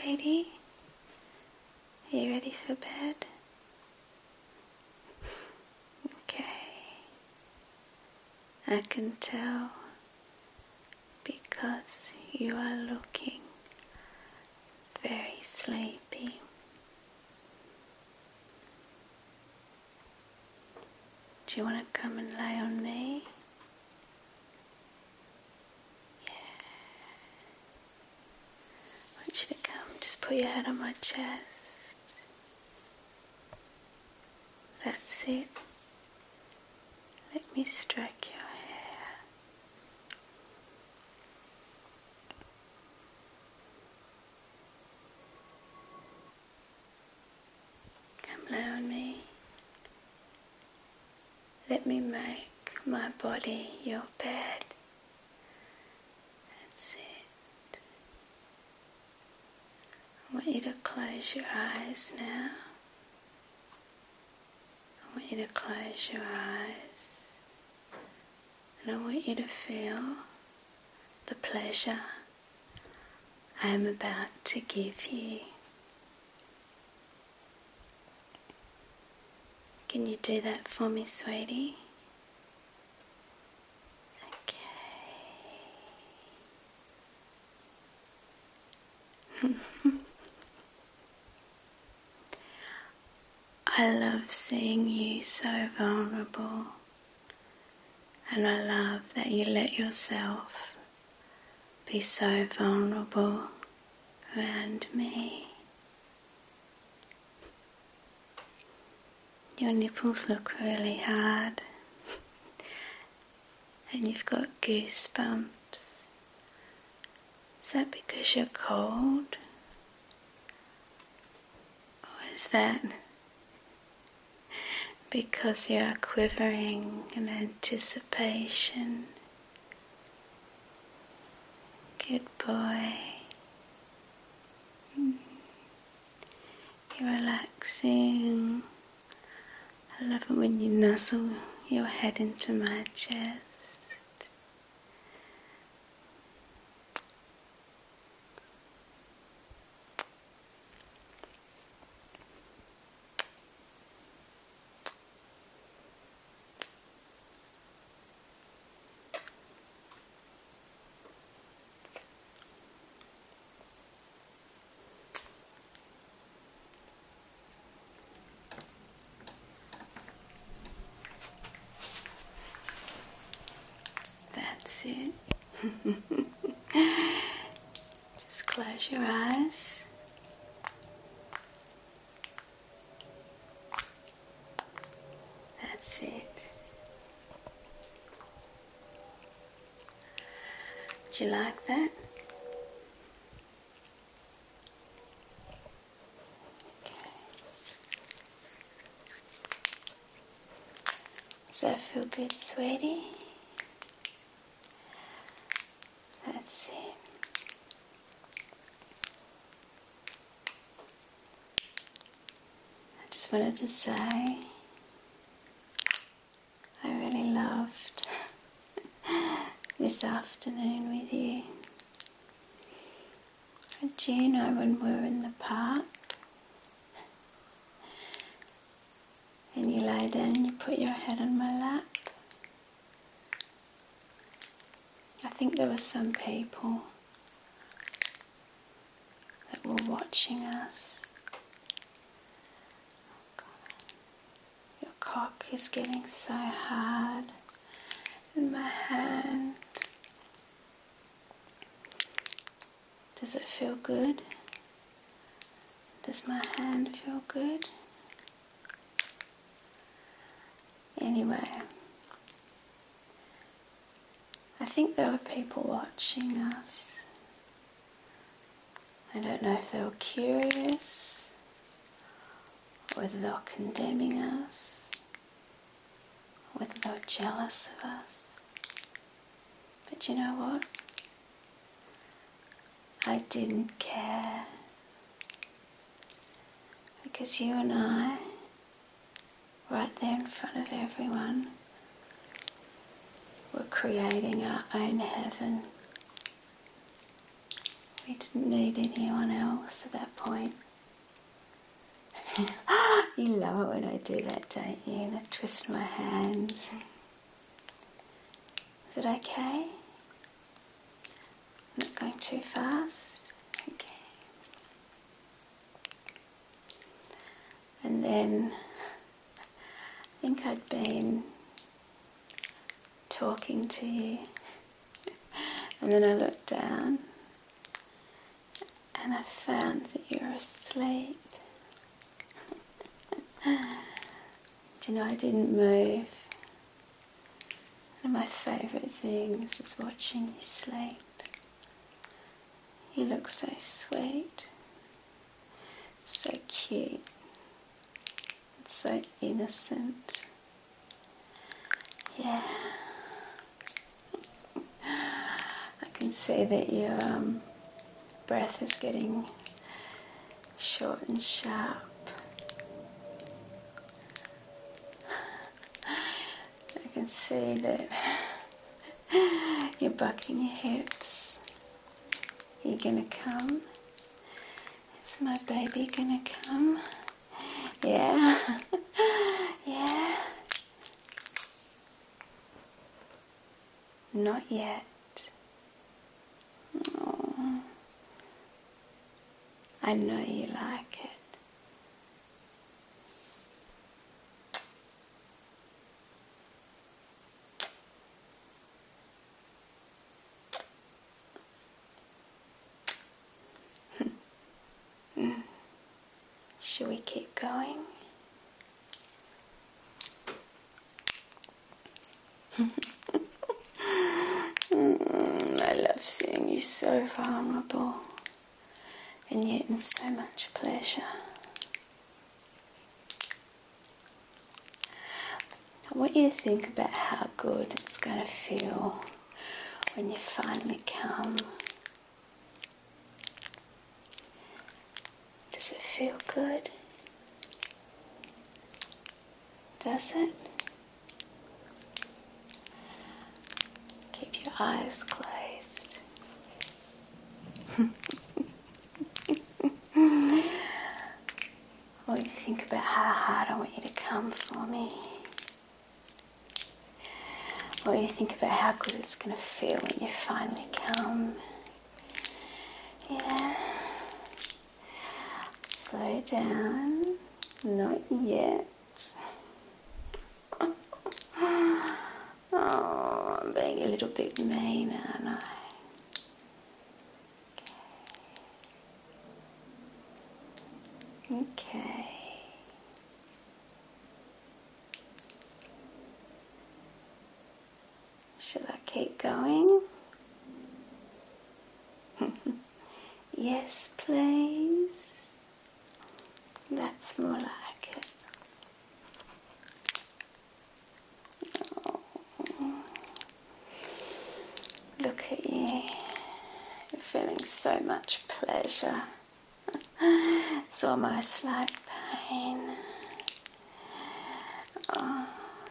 sweetie? Are you ready for bed? Okay. I can tell because you are looking very sleepy. Do you want to come and lay on me? Yeah. I want you to come. Just put your head on my chest. That's it. Let me stroke your hair. Come lay on me. Let me make my body your bed. That's it. I want you to close your eyes now. I want you to close your eyes. And I want you to feel the pleasure I am about to give you. Can you do that for me, sweetie? Okay. I love seeing you so vulnerable, and I love that you let yourself be so vulnerable around me. Your nipples look really hard and you've got goosebumps. Is that because you're cold? Or is that because you are quivering in anticipation? Good boy. You're relaxing. I love it when you nuzzle your head into my chest. That's it. Just close your eyes. That's it. Do you like that? Okay. Does that feel good, sweetie? That's it. I just wanted to say I really loved this afternoon with you. Do you know when we were in the park and you lay down and you put your head on my lap? I think there were some people that were watching us. Oh God. Your cock is getting so hard in my hand. Does it feel good? Does my hand feel good? Anyway, I think there were people watching us. I don't know if they were curious or whether they were condemning us or whether they were jealous of us. But you know what? I didn't care, because you and I, right there in front of everyone, were creating our own heaven. You didn't need anyone else at that point. You love it when I do that, don't you? And I twist my hands. Is it okay? Not going too fast? Okay. And then I think I'd been talking to you, and then I looked down and I found that you were asleep. Do you know, I didn't move. One of my favourite things is watching you sleep. You look so sweet, so cute, so innocent. Yeah. I can see that your breath is getting short and sharp. I can see that you're bucking your hips. Are you gonna come? Is my baby gonna come? Yeah. Yeah. Not yet. Oh. I know you like it. Should we keep going? I love seeing you so vulnerable and yet in so much pleasure. I want you to think about how good it's going to feel when you finally come. Does it feel good? Does it? Keep your eyes closed. I want you to think about how hard I want you to come for me. I want you to think about how good it's going to feel when you finally come. Yeah. Slow down. Not yet. Oh, I'm being a little bit mean, aren't I? Okay. Shall I keep going? Yes, please. That's more like it. Oh. Look at you. You're feeling so much pleasure. It's almost like pain. Oh,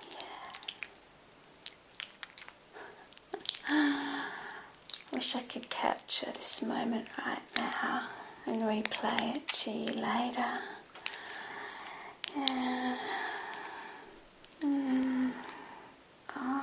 yeah. Wish I could capture this moment right now and replay it to you later. Yeah. Oh.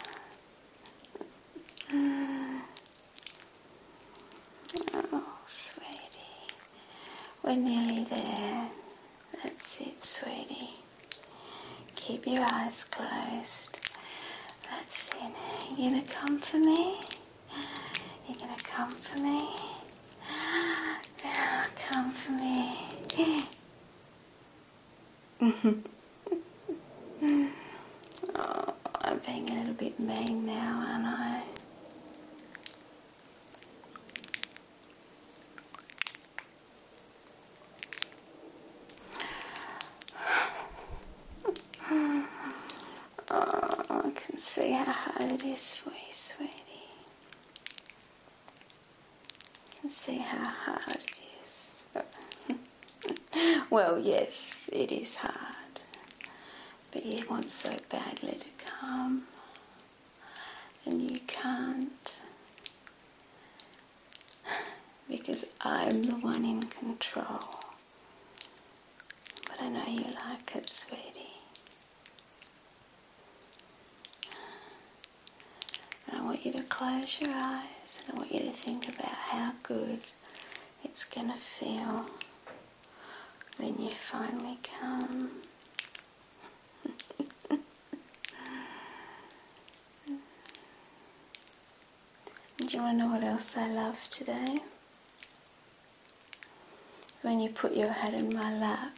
Oh, sweetie. We're nearly there. That's it, sweetie. Keep your eyes closed. That's it. You gonna come for me? You gonna come for me? Yeah, come for me. Oh, I'm being a little bit mean now, aren't I? Oh, I can see how hard it is for you, sweetie. I can see how hard it is. Well, yes, it is hard. But you want so badly to come. And you can't. because I'm the one in control. But I know you like it, sweetie. And I want you to close your eyes and I want you to think about how good it's going to feel when you finally come. Do you want to know what else I love today? When you put your head in my lap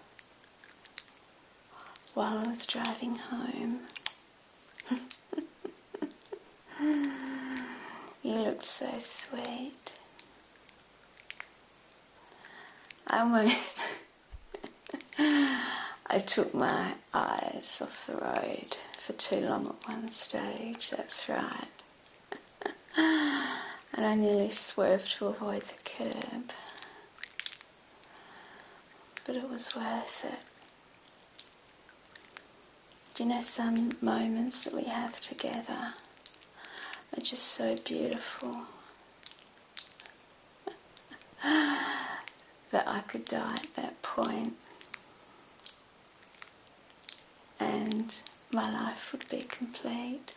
while I was driving home. You looked so sweet. I almost I took my eyes off the road for too long at one stage, that's right. And I nearly swerved to avoid the curb. But it was worth it. Do you know, some moments that we have together are just so beautiful that I could die at that point and my life would be complete.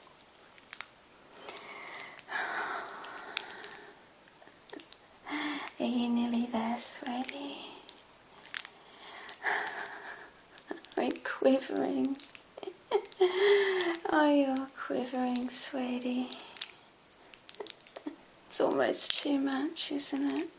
Are you nearly there, sweetie? Are you quivering? Oh, you're quivering, sweetie. It's almost too much, isn't it?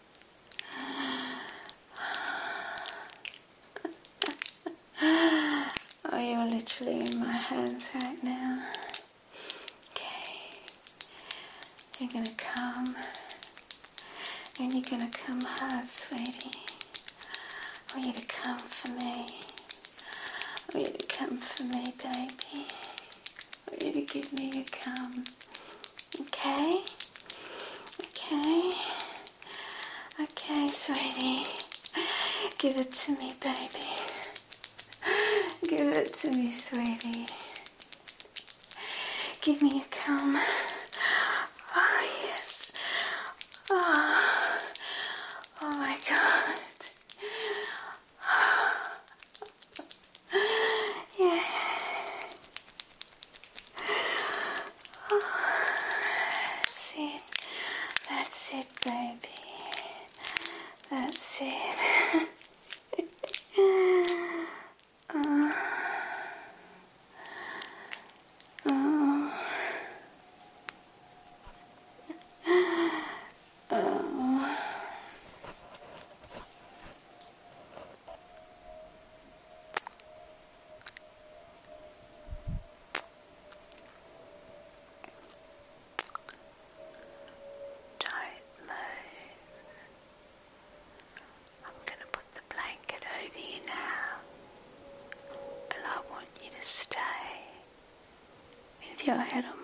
Oh, you're literally in my hands right now. Okay. You're going to come. And you're going to come hard, sweetie. I want you to come for me. I want you to come for me, baby. I want you to give me a come. Okay? Okay? Okay, sweetie. Give it to me, baby. Give it to me, sweetie. Give me a come. Oh, yes. Oh, oh my God. Yeah. Oh, that's it, baby. That's it. Your head on